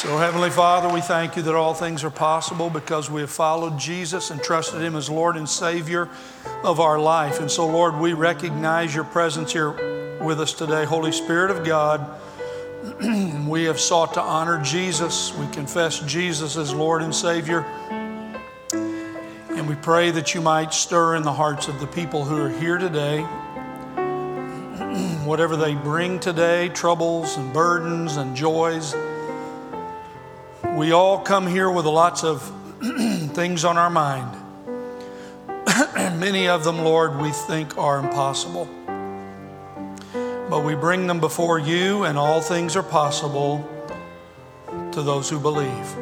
So Heavenly Father, we thank you that all things are possible because we have followed Jesus and trusted Him as Lord and Savior of our life. And so Lord, we recognize your presence here with us today. Holy Spirit of God, we have sought to honor Jesus. We confess Jesus as Lord and Savior. And we pray that you might stir in the hearts of the people who are here today. Whatever they bring today, troubles and burdens and joys, we all come here with lots of things on our mind. Many of them, Lord, we think are impossible. But we bring them before you, and all things are possible to those who believe.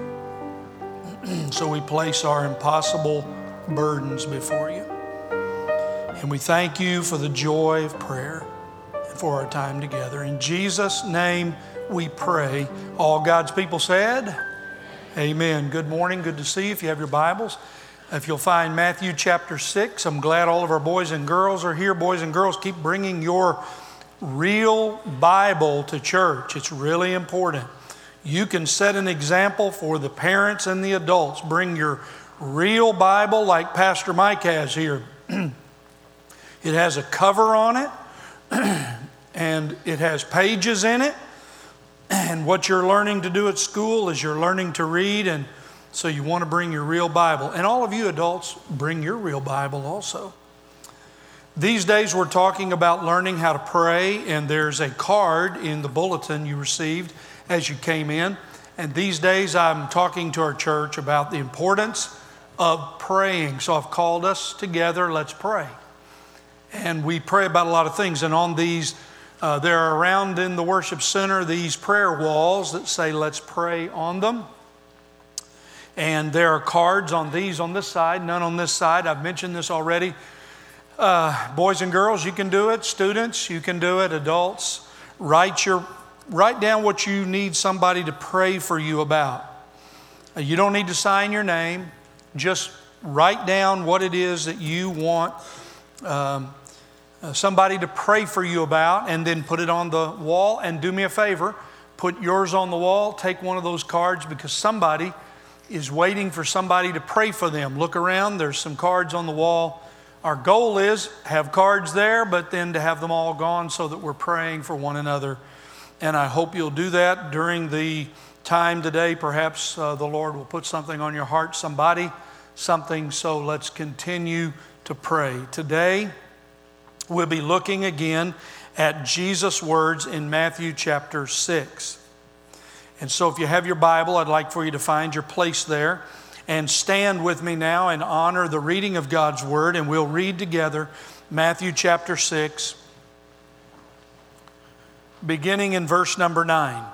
So we place our impossible burdens before you. And we thank you for the joy of prayer and for our time together. In Jesus' name we pray. All God's people said, amen. Good morning. Good to see you. If you have your Bibles, if you'll find Matthew chapter 6. I'm glad all of our boys and girls are here. Boys and girls, keep bringing your real Bible to church. It's really important. You can set an example for the parents and the adults. Bring your real Bible like Pastor Mike has here. It has a cover on it and it has pages in it. And what you're learning to do at school is you're learning to read, and so you want to bring your real Bible. And all of you adults, bring your real Bible also. These days we're talking about learning how to pray, and there's a card in the bulletin you received as you came in. And these days I'm talking to our church about the importance of praying. So I've called us together, let's pray. And we pray about a lot of things, and on these there are around in the worship center these prayer walls that say let's pray on them. And there are cards on these on this side, none on this side. I've mentioned this already. Boys and girls, you can do it. Students, you can do it. Adults, write down what you need somebody to pray for you about. You don't need to sign your name. Just write down what it is that you want somebody to pray for you about, and then put it on the wall. And do me a favor, put yours on the wall. Take one of those cards, because somebody is waiting for somebody to pray for them. Look around, there's some cards on the wall. Our goal is have cards there, but then to have them all gone so that we're praying for one another. And I hope you'll do that during the time today. Perhaps the Lord will put something on your heart, something. So let's continue to pray. Today, we'll be looking again at Jesus' words in Matthew chapter 6. And so if you have your Bible, I'd like for you to find your place there and stand with me now and honor the reading of God's Word. And we'll read together Matthew chapter 6, beginning in verse number 9.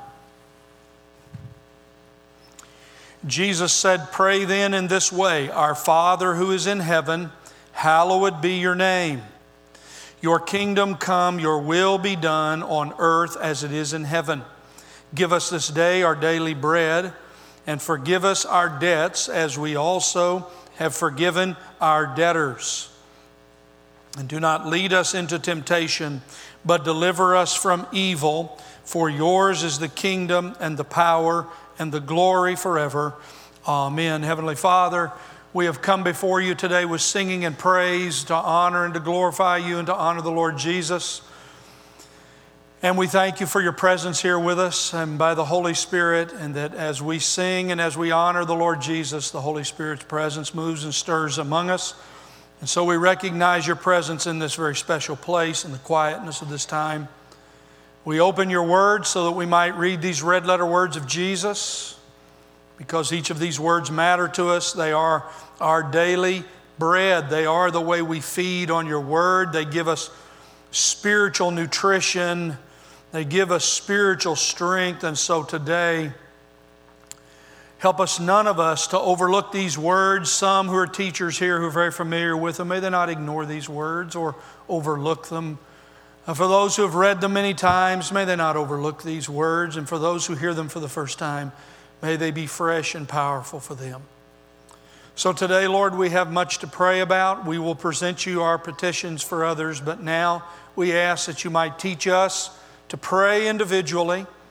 Jesus said, "Pray then in this way, Our Father who is in heaven, hallowed be your name. Your kingdom come, your will be done on earth as it is in heaven. Give us this day our daily bread, and forgive us our debts as we also have forgiven our debtors. And do not lead us into temptation, but deliver us from evil. For yours is the kingdom and the power and the glory forever. Amen." Heavenly Father, we have come before you today with singing and praise to honor and to glorify you and to honor the Lord Jesus. And we thank you for your presence here with us and by the Holy Spirit, and that as we sing and as we honor the Lord Jesus, the Holy Spirit's presence moves and stirs among us. And so we recognize your presence in this very special place in the quietness of this time. We open your word so that we might read these red letter words of Jesus, because each of these words matter to us. They are our daily bread. They are the way we feed on your word. They give us spiritual nutrition. They give us spiritual strength. And so today, help us, none of us, to overlook these words. Some who are teachers here who are very familiar with them, may they not ignore these words or overlook them. For those who have read them many times, may they not overlook these words. And for those who hear them for the first time, may they be fresh and powerful for them. So today, Lord, we have much to pray about. We will present you our petitions for others, but now we ask that you might teach us to pray individually,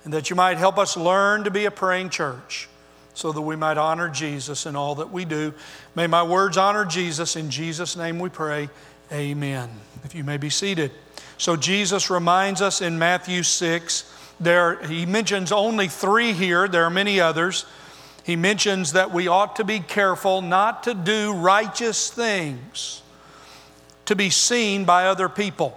and that you might help us learn to be a praying church so that we might honor Jesus in all that we do. May my words honor Jesus. In Jesus' name we pray, amen. If you may be seated. So Jesus reminds us in Matthew 6, he mentions only 3 here. There are many others. He mentions that we ought to be careful not to do righteous things to be seen by other people.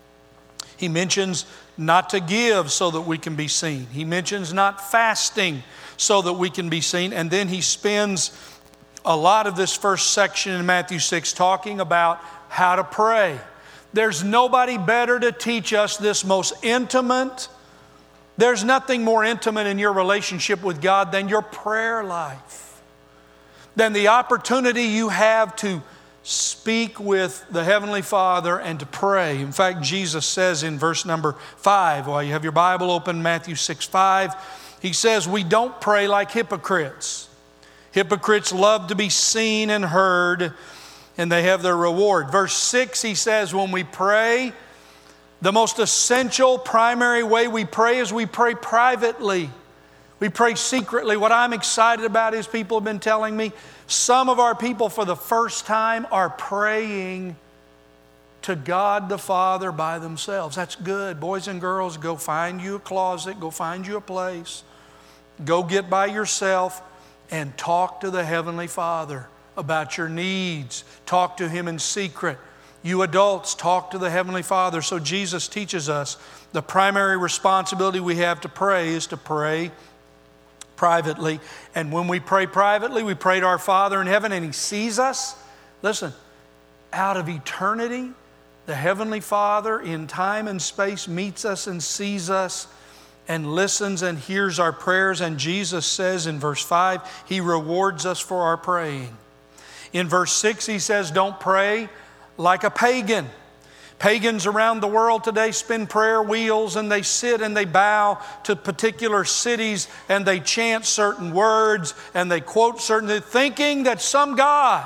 He mentions not to give so that we can be seen. He mentions not fasting so that we can be seen. And then he spends a lot of this first section in Matthew 6 talking about how to pray. There's nobody better to teach us this most intimate. There's nothing more intimate in your relationship with God than your prayer life, than the opportunity you have to speak with the Heavenly Father and to pray. In fact, Jesus says in verse number 5, while you have your Bible open, Matthew 6:5, he says, we don't pray like hypocrites. Hypocrites love to be seen and heard, and they have their reward. Verse 6, he says, when we pray, the most essential, primary way we pray is we pray privately. We pray secretly. What I'm excited about is people have been telling me some of our people for the first time are praying to God the Father by themselves. That's good. Boys and girls, go find you a closet. Go find you a place. Go get by yourself and talk to the Heavenly Father about your needs. Talk to Him in secret. You adults, talk to the Heavenly Father. So Jesus teaches us the primary responsibility we have to pray is to pray privately. And when we pray privately, we pray to our Father in heaven and He sees us. Listen, out of eternity, the Heavenly Father in time and space meets us and sees us and listens and hears our prayers. And Jesus says in verse 5, He rewards us for our praying. In verse 6, He says, don't pray like a pagan. Pagans around the world today spin prayer wheels and they sit and they bow to particular cities and they chant certain words and they quote certain things, thinking that some God,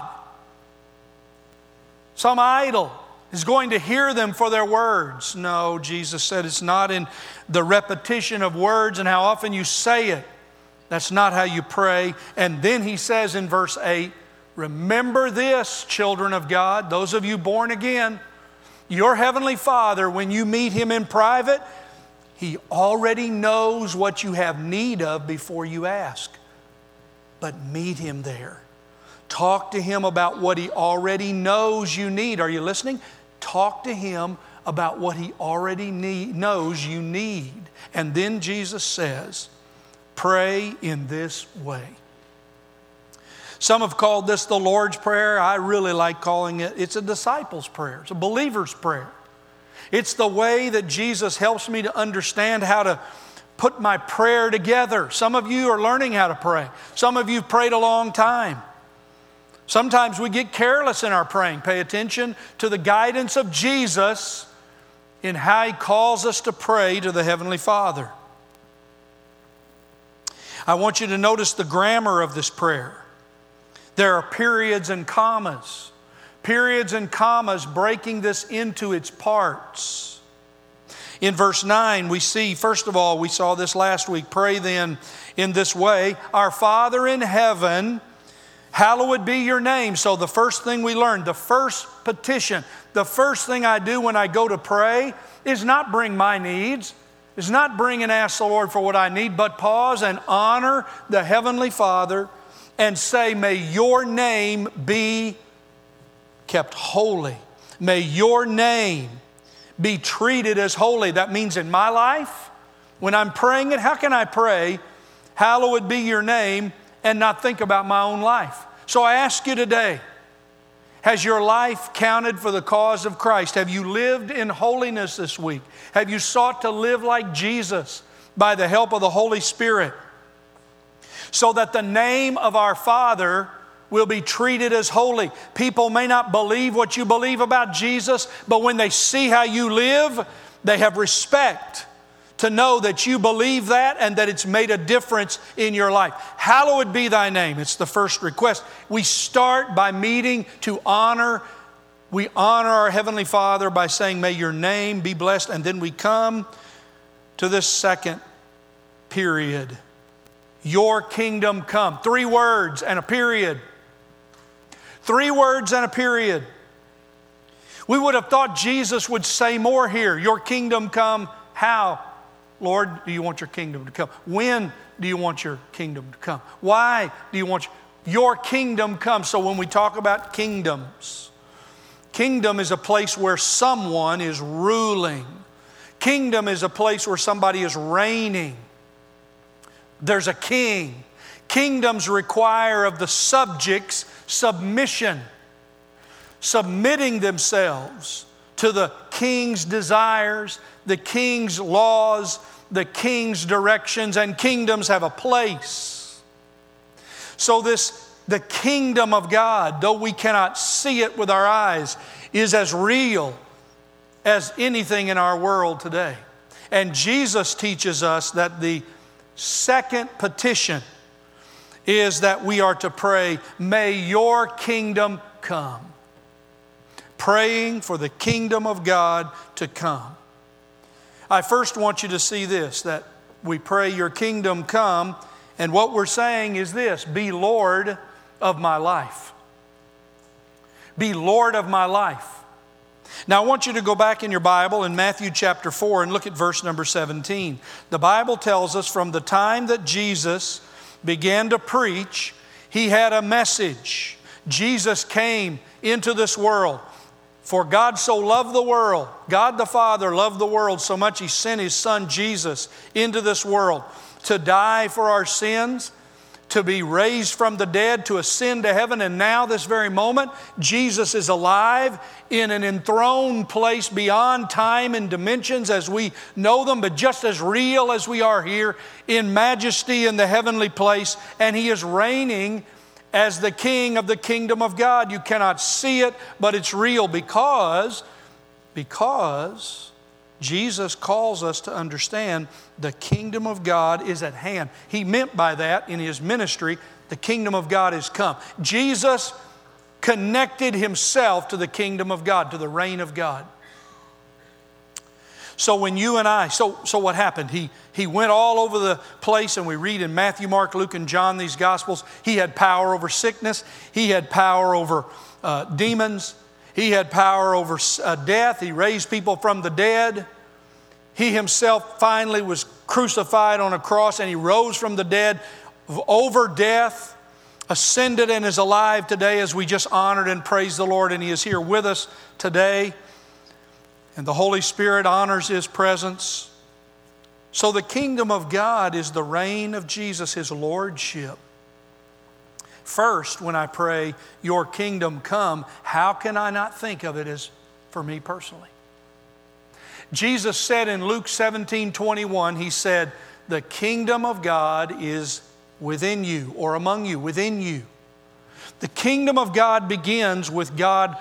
some idol is going to hear them for their words. No, Jesus said it's not in the repetition of words and how often you say it. That's not how you pray. And then He says in verse 8, remember this, children of God, those of you born again, your Heavenly Father, when you meet Him in private, He already knows what you have need of before you ask. But meet Him there. Talk to Him about what He already knows you need. Are you listening? Talk to Him about what He already knows you need. And then Jesus says, pray in this way. Some have called this the Lord's Prayer. I really like calling it, it's a disciples' prayer. It's a believer's prayer. It's the way that Jesus helps me to understand how to put my prayer together. Some of you are learning how to pray. Some of you have prayed a long time. Sometimes we get careless in our praying. Pay attention to the guidance of Jesus in how He calls us to pray to the Heavenly Father. I want you to notice the grammar of this prayer. There are periods and commas. Periods and commas breaking this into its parts. In verse 9 we see, first of all, we saw this last week, pray then in this way, our Father in heaven, hallowed be your name. So the first thing we learned, the first petition, the first thing I do when I go to pray is not bring my needs, is not bring and ask the Lord for what I need, but pause and honor the Heavenly Father and say, may your name be kept holy. May your name be treated as holy. That means in my life, when I'm praying it, how can I pray, hallowed be your name, and not think about my own life? So I ask you today, has your life counted for the cause of Christ? Have you lived in holiness this week? Have you sought to live like Jesus by the help of the Holy Spirit? So that the name of our Father will be treated as holy. People may not believe what you believe about Jesus, but when they see how you live, they have respect to know that you believe that and that it's made a difference in your life. Hallowed be thy name. It's the first request. We start by meeting to honor. We honor our Heavenly Father by saying, may your name be blessed. And then we come to this second period. Your kingdom come. 3 words and a period. 3 words and a period. We would have thought Jesus would say more here. Your kingdom come. How, Lord, do you want your kingdom to come? When do you want your kingdom to come? Why do you want your kingdom come? So when we talk about kingdoms, kingdom is a place where someone is ruling. Kingdom is a place where somebody is reigning. There's a king. Kingdoms require of the subjects submission, submitting themselves to the king's desires, the king's laws, the king's directions, and kingdoms have a place. So the kingdom of God, though we cannot see it with our eyes, is as real as anything in our world today. And Jesus teaches us that the second petition is that we are to pray, may your kingdom come. Praying for the kingdom of God to come. I first want you to see this, that we pray your kingdom come, and what we're saying is this, be Lord of my life. Be Lord of my life. Now I want you to go back in your Bible in Matthew chapter 4 and look at verse number 17. The Bible tells us from the time that Jesus began to preach, he had a message. Jesus came into this world. For God so loved the world, God the Father loved the world so much He sent His Son Jesus into this world to die for our sins, to be raised from the dead, to ascend to heaven. And now, this very moment, Jesus is alive in an enthroned place beyond time and dimensions as we know them, but just as real as we are here in majesty in the heavenly place. And He is reigning as the King of the kingdom of God. You cannot see it, but it's real because Jesus calls us to understand the kingdom of God is at hand. He meant by that in His ministry, the kingdom of God is come. Jesus connected Himself to the kingdom of God, to the reign of God. So when you and I, so what happened? He went all over the place, and we read in Matthew, Mark, Luke, and John, these Gospels, He had power over sickness. He had power over demons. He had power over death. He raised people from the dead. He Himself finally was crucified on a cross, and He rose from the dead over death, ascended and is alive today as we just honored and praised the Lord, and He is here with us today. And the Holy Spirit honors His presence. So the kingdom of God is the reign of Jesus, His lordship. First, when I pray, your kingdom come, how can I not think of it as for me personally? Jesus said in Luke 17:21, He said, the kingdom of God is within you, or among you, within you. The kingdom of God begins with God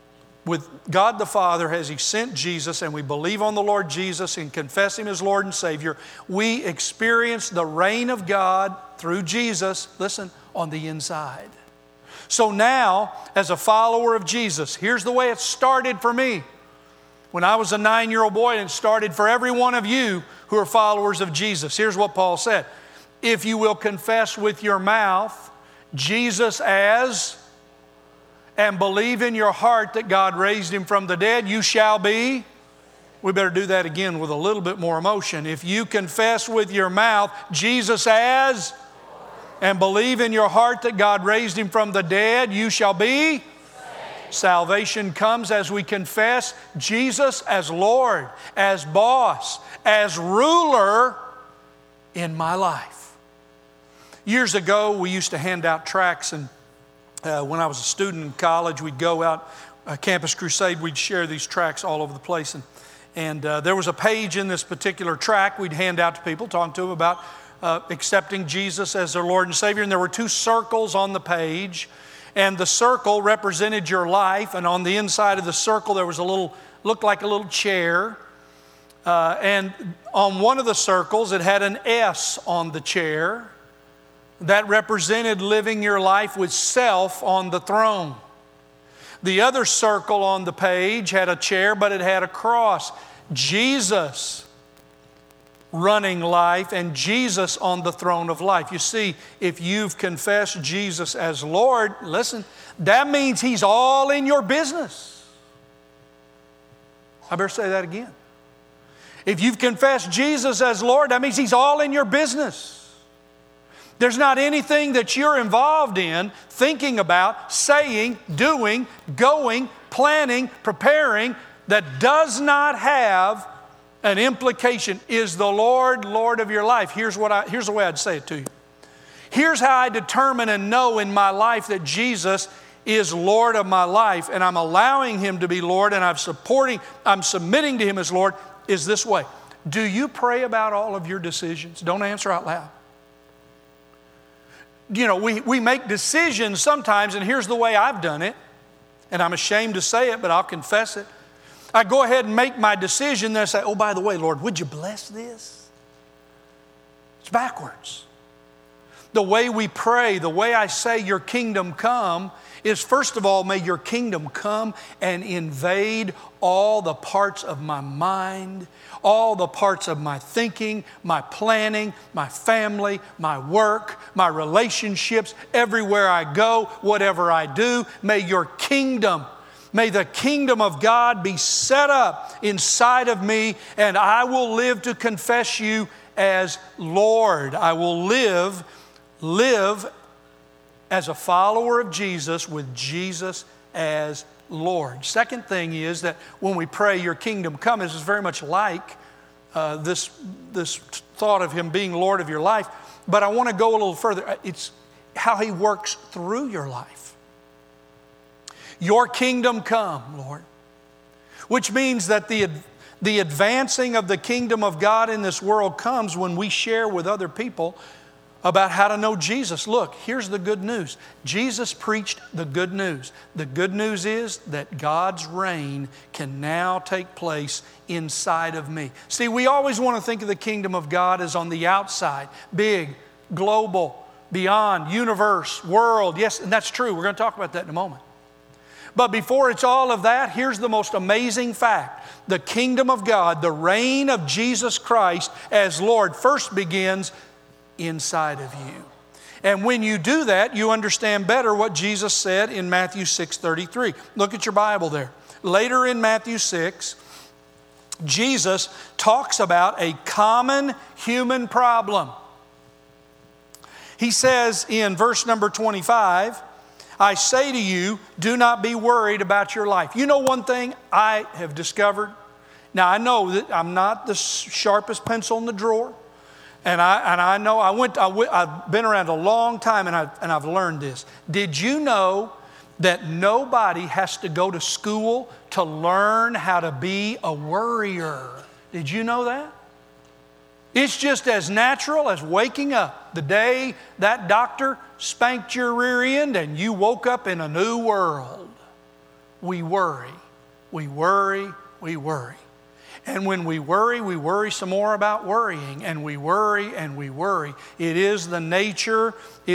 the Father as He sent Jesus, and we believe on the Lord Jesus and confess Him as Lord and Savior. We experience the reign of God through Jesus, listen, on the inside. So now, as a follower of Jesus, here's the way it started for me. When I was a 9-year-old boy, and it started for every one of you who are followers of Jesus. Here's what Paul said. If you will confess with your mouth Jesus as, and believe in your heart that God raised Him from the dead, you shall be. We better do that again with a little bit more emotion. If you confess with your mouth Jesus as, and believe in your heart that God raised Him from the dead, you shall be. Salvation comes as we confess Jesus as Lord, as boss, as ruler in my life. Years ago, we used to hand out tracts, and when I was a student in college, we'd go out, Campus Crusade, we'd share these tracts all over the place. And there was a page in this particular tract we'd hand out to people, talking to them about accepting Jesus as their Lord and Savior. And there were 2 circles on the page. And the circle represented your life. And on the inside of the circle, there was looked like a little chair. And on one of the circles, it had an S on the chair. That represented living your life with self on the throne. The other circle on the page had a chair, but it had a cross. Jesus running life and Jesus on the throne of life. You see, if you've confessed Jesus as Lord, listen, that means He's all in your business. I better say that again. If you've confessed Jesus as Lord, that means He's all in your business. There's not anything that you're involved in, thinking about, saying, doing, going, planning, preparing, that does not have an implication. Is the Lord Lord of your life? Here's the way I'd say it to you. Here's how I determine and know in my life that Jesus is Lord of my life, and I'm allowing Him to be Lord, and I'm submitting to Him as Lord, is this way. Do you pray about all of your decisions? Don't answer out loud. You know, we make decisions sometimes, and here's the way I've done it, and I'm ashamed to say it, but I'll confess it. I go ahead and make my decision, then I say, oh, by the way, Lord, would you bless this? It's backwards. The way we pray, the way I say your kingdom come is, first of all, may your kingdom come and invade all the parts of my mind, all the parts of my thinking, my planning, my family, my work, my relationships, everywhere I go, whatever I do. May your kingdom, may the kingdom of God be set up inside of me, and I will live to confess you as Lord. I will live as a follower of Jesus with Jesus as Lord. Second thing is that when we pray, your kingdom come, this is very much like this thought of Him being Lord of your life. But I want to go a little further. It's how He works through your life. Your kingdom come, Lord. Which means that the advancing of the kingdom of God in this world comes when we share with other people about how to know Jesus. Look, here's the good news. Jesus preached the good news. The good news is that God's reign can now take place inside of me. See, we always want to think of the kingdom of God as on the outside, big, global, beyond, universe, world. Yes, and that's true. We're going to talk about that in a moment. But before it's all of that, here's the most amazing fact. The kingdom of God, the reign of Jesus Christ as Lord, first begins inside of you. And when you do that, you understand better what Jesus said in Matthew 6:33. Look at your Bible there. Later in Matthew 6, Jesus talks about a common human problem. He says in verse number 25, I say to you, do not be worried about your life. You know one thing I have discovered? Now I know that I'm not the sharpest pencil in the drawer. And I know I've been around a long time, and I've learned this. Did you know that nobody has to go to school to learn how to be a worrier? Did you know that? It's just as natural as waking up the day that doctor spanked your rear end and you woke up in a new world. We worry, we worry, we worry. And when we worry some more about worrying, and we worry and we worry. It is the nature,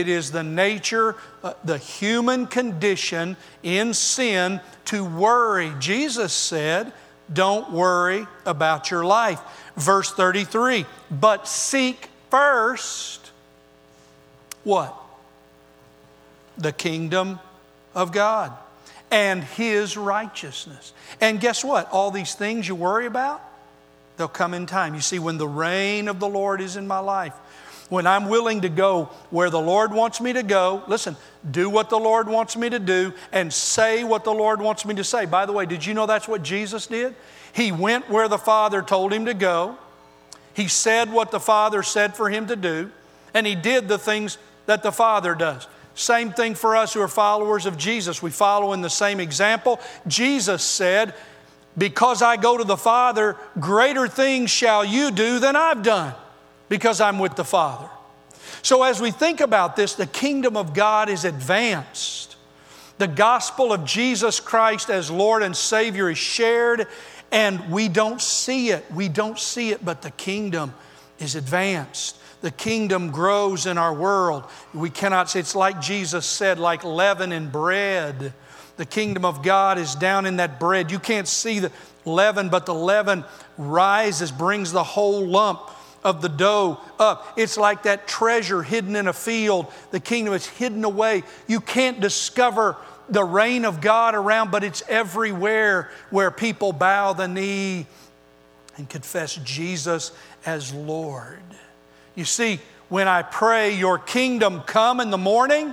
the human condition in sin to worry. Jesus said, don't worry about your life. Verse 33, but seek first what? The kingdom of God and His righteousness. And guess what? All these things you worry about, they'll come in time. You see, when the reign of the Lord is in my life, when I'm willing to go where the Lord wants me to go, listen, do what the Lord wants me to do and say what the Lord wants me to say. By the way, did you know that's what Jesus did? He went where the Father told Him to go. He said what the Father said for Him to do, and He did the things that the Father does. Same thing for us who are followers of Jesus. We follow in the same example. Jesus said, because I go to the Father, greater things shall you do than I've done, because I'm with the Father. So as we think about this, the kingdom of God is advanced. The gospel of Jesus Christ as Lord and Savior is shared, and we don't see it. We don't see it, but the kingdom is advanced. The kingdom grows in our world. We cannot say, it's like Jesus said, like leaven in bread. The kingdom of God is down in that bread. You can't see the leaven, but the leaven rises, brings the whole lump of the dough up. It's like that treasure hidden in a field. The kingdom is hidden away. You can't discover the reign of God around, but it's everywhere where people bow the knee and confess Jesus as Lord. You see, when I pray, your kingdom come in the morning,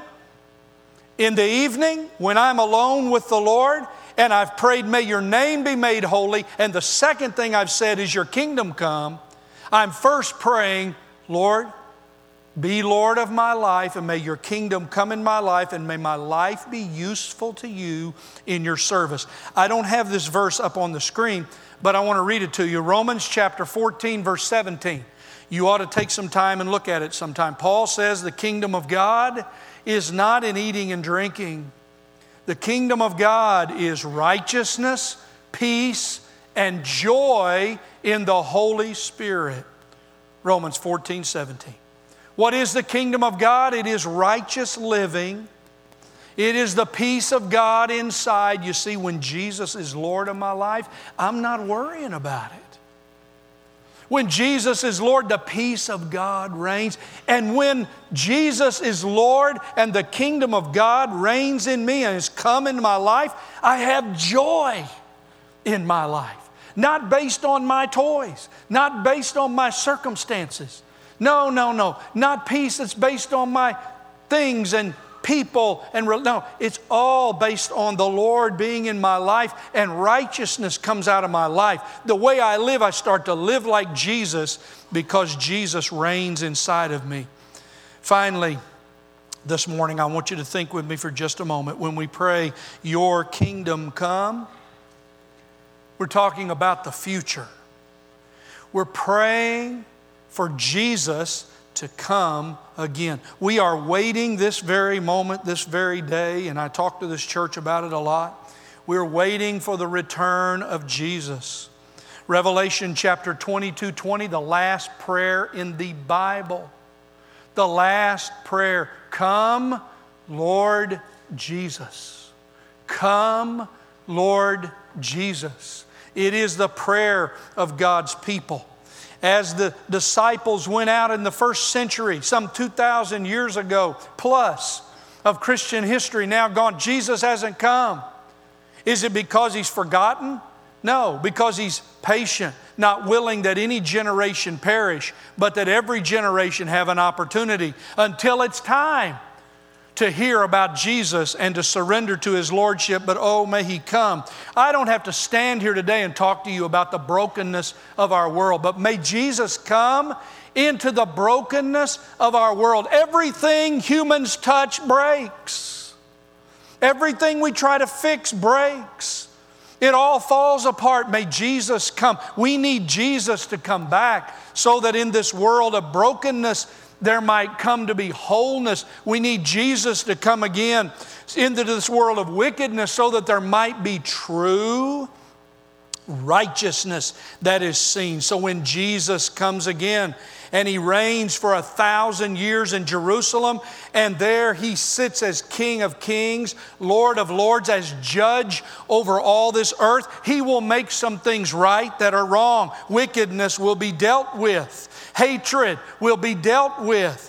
in the evening, when I'm alone with the Lord, and I've prayed, may your name be made holy, and the second thing I've said is your kingdom come, I'm first praying, Lord, be Lord of my life, and may your kingdom come in my life, and may my life be useful to you in your service. I don't have this verse up on the screen, but I want to read it to you. Romans chapter 14, verse 17. You ought to take some time and look at it sometime. Paul says the kingdom of God is not in eating and drinking. The kingdom of God is righteousness, peace, and joy in the Holy Spirit. Romans 14, 17. What is the kingdom of God? It is righteous living. It is the peace of God inside. You see, when Jesus is Lord of my life, I'm not worrying about it. When Jesus is Lord, the peace of God reigns. And when Jesus is Lord and the kingdom of God reigns in me and has come into my life, I have joy in my life. Not based on my toys, not based on my circumstances. No. Not peace that's based on my things and people. No, it's all based on the Lord being in my life, and righteousness comes out of my life. The way I live, I start to live like Jesus because Jesus reigns inside of me. Finally, this morning, I want you to think with me for just a moment. When we pray, your kingdom come, we're talking about the future. We're praying for Jesus to come again. We are waiting this very moment, this very day, and I talk to this church about it a lot. We're waiting for the return of Jesus. Revelation chapter 22:20, the last prayer in the Bible. The last prayer. Come, Lord Jesus. Come, Lord Jesus. It is the prayer of God's people. As the disciples went out in the first century, some 2,000 years ago plus of Christian history now gone, Jesus hasn't come. Is it because He's forgotten? No, because He's patient, not willing that any generation perish, but that every generation have an opportunity until it's time to hear about Jesus and to surrender to His Lordship, but oh, may He come. I don't have to stand here today and talk to you about the brokenness of our world, but may Jesus come into the brokenness of our world. Everything humans touch breaks. Everything we try to fix breaks. It all falls apart. May Jesus come. We need Jesus to come back so that in this world of brokenness, there might come to be wholeness. We need Jesus to come again into this world of wickedness so that there might be true righteousness that is seen. So when Jesus comes again and He reigns for 1,000 years in Jerusalem, and there He sits as King of Kings, Lord of Lords, as judge over all this earth, He will make some things right that are wrong. Wickedness will be dealt with. Hatred will be dealt with.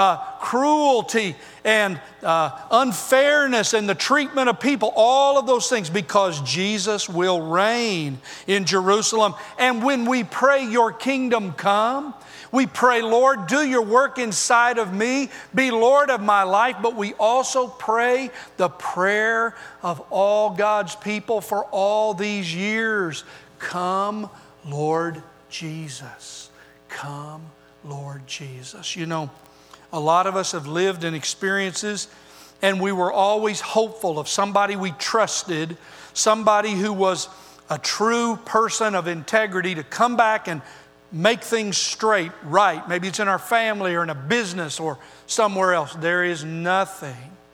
Cruelty and unfairness and the treatment of people, all of those things, because Jesus will reign in Jerusalem. And when we pray, your kingdom come, we pray, Lord, do your work inside of me, be Lord of my life, but we also pray the prayer of all God's people for all these years. Come, Lord Jesus. Come, Lord Jesus. You know, a lot of us have lived in experiences, and we were always hopeful of somebody we trusted, somebody who was a true person of integrity to come back and make things straight, right. Maybe it's in our family or in a business or somewhere else. There is nothing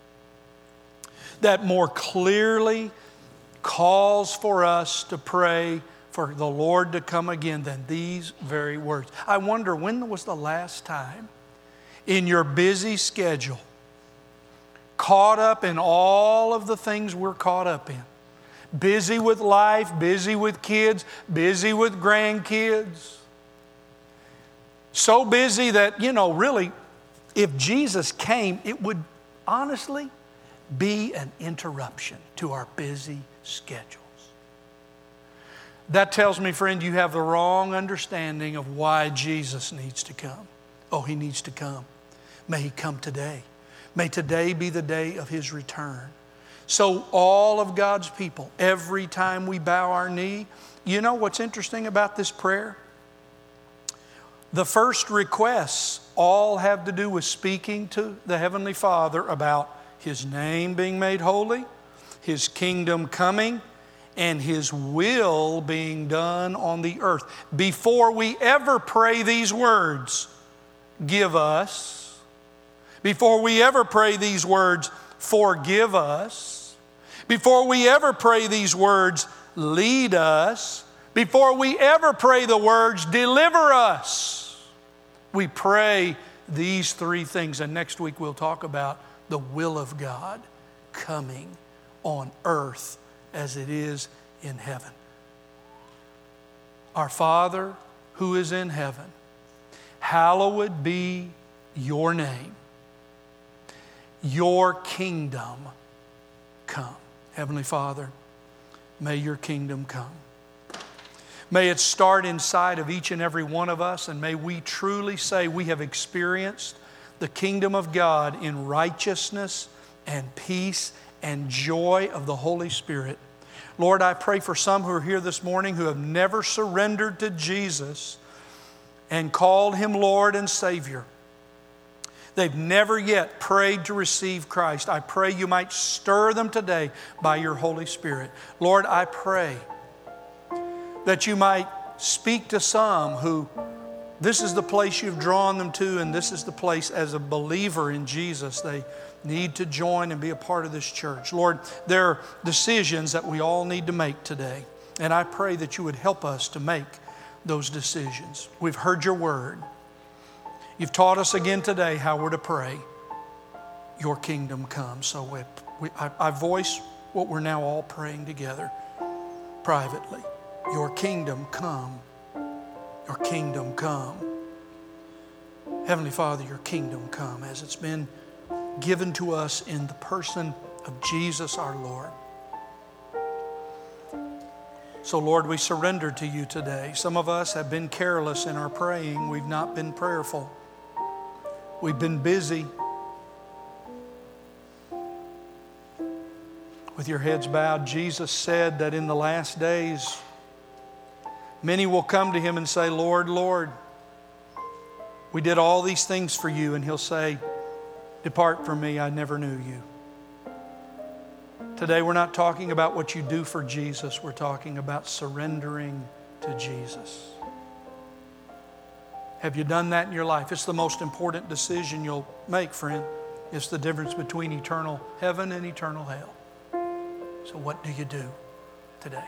that more clearly calls for us to pray for the Lord to come again than these very words. I wonder, when was the last time in your busy schedule, caught up in all of the things we're caught up in, busy with life, busy with kids, busy with grandkids, So busy that, really, if Jesus came, it would honestly be an interruption to our busy schedules. That tells me, friend, you have the wrong understanding of why Jesus needs to come. Oh, He needs to come. May He come today. May today be the day of His return. So all of God's people, every time we bow our knee, you know what's interesting about this prayer? The first requests all have to do with speaking to the Heavenly Father about His name being made holy, His kingdom coming, and His will being done on the earth. Before we ever pray these words, give us. Before we ever pray these words, forgive us. Before we ever pray these words, lead us. Before we ever pray the words, deliver us. We pray these three things. And next week we'll talk about the will of God coming on earth as it is in heaven. Our Father who is in heaven, hallowed be your name. Your kingdom come. Heavenly Father, may your kingdom come. May it start inside of each and every one of us, and may we truly say we have experienced the kingdom of God in righteousness and peace and joy of the Holy Spirit. Lord, I pray for some who are here this morning who have never surrendered to Jesus and called Him Lord and Savior. They've never yet prayed to receive Christ. I pray you might stir them today by your Holy Spirit. Lord, I pray that you might speak to some who this is the place you've drawn them to, and this is the place as a believer in Jesus they need to join and be a part of this church. Lord, there are decisions that we all need to make today, and I pray that you would help us to make those decisions. We've heard your word. You've taught us again today how we're to pray. Your kingdom come. So I voice what we're now all praying together privately. Your kingdom come. Your kingdom come. Heavenly Father, your kingdom come as it's been given to us in the person of Jesus our Lord. So Lord, we surrender to you today. Some of us have been careless in our praying. We've not been prayerful. We've been busy. With your heads bowed, Jesus said that in the last days, many will come to Him and say, Lord, Lord, we did all these things for you. And He'll say, depart from me, I never knew you. Today we're not talking about what you do for Jesus. We're talking about surrendering to Jesus. Have you done that in your life? It's the most important decision you'll make, friend. It's the difference between eternal heaven and eternal hell. So what do you do today?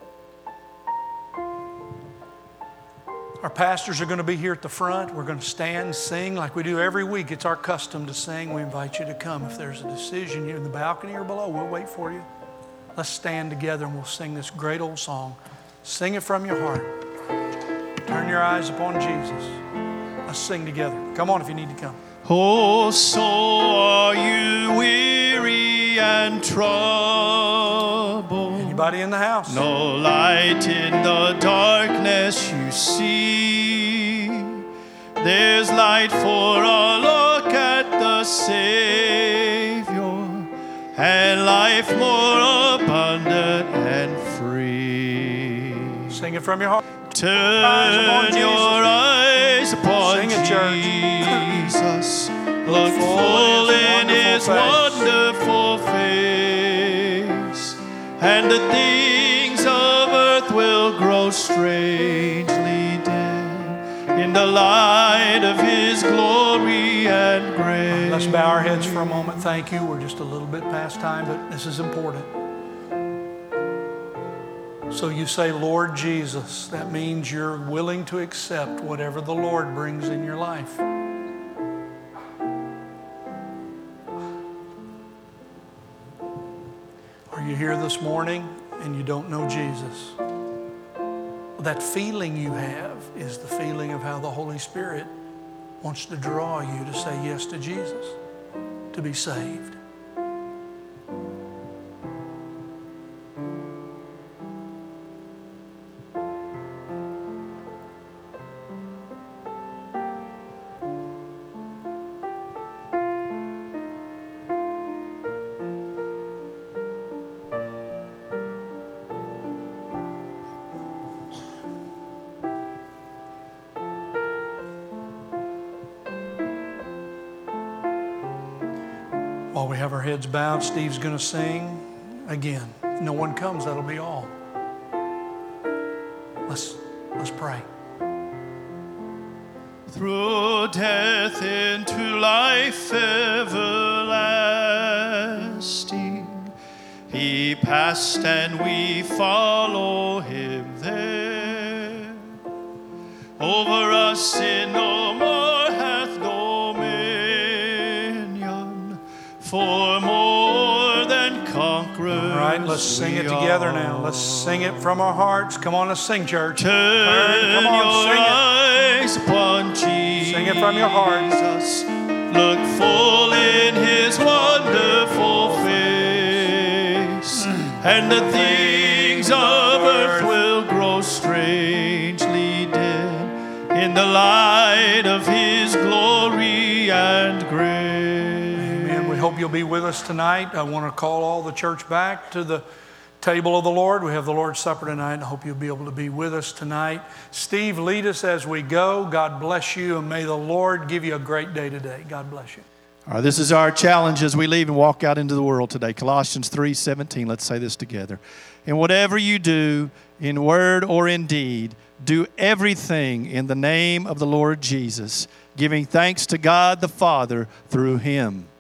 Our pastors are going to be here at the front. We're going to stand and sing like we do every week. It's our custom to sing. We invite you to come. If there's a decision, you're in the balcony or below, we'll wait for you. Let's stand together and we'll sing this great old song. Sing it from your heart. Turn your eyes upon Jesus. Let's sing together. Come on if you need to come. Oh, so are you weary and troubled? Anybody in the house? No light in the darkness you see. There's light for a look at the Savior, and life more abundant and free. Sing it from your heart. Turn your eyes upon Sing it, church. Jesus. Look full in His wonderful face, and the things of earth will grow strangely dim in the light of His glory and grace. Let's bow our heads for a moment. Thank you. We're just a little bit past time, but this is important. So you say, Lord Jesus. That means you're willing to accept whatever the Lord brings in your life. Are you here this morning and you don't know Jesus? That feeling you have is the feeling of how the Holy Spirit wants to draw you to say yes to Jesus, to be saved. While we have our heads bowed, Steve's going to sing again. If no one comes, that'll be all. Let's pray. Through death into life everlasting, He passed and we follow Him there. Over us sin no more hath dominion, for more than conquerors. All right, let's sing it together now. Let's sing it from our hearts. Come on, let's sing, church. Turn Come on, your eyes upon Jesus. Sing it from your heart. Look full in His wonderful face, and the things of earth will grow strangely dim in the light of His glory and grace. We hope you'll be with us tonight. I want to call all the church back to the table of the Lord. We have the Lord's Supper tonight. I hope you'll be able to be with us tonight. Steve, lead us as we go. God bless you, and may the Lord give you a great day today. God bless you. All right, this is our challenge as we leave and walk out into the world today. Colossians 3:17. Let's say this together. And whatever you do, in word or in deed, do everything in the name of the Lord Jesus, giving thanks to God the Father through Him.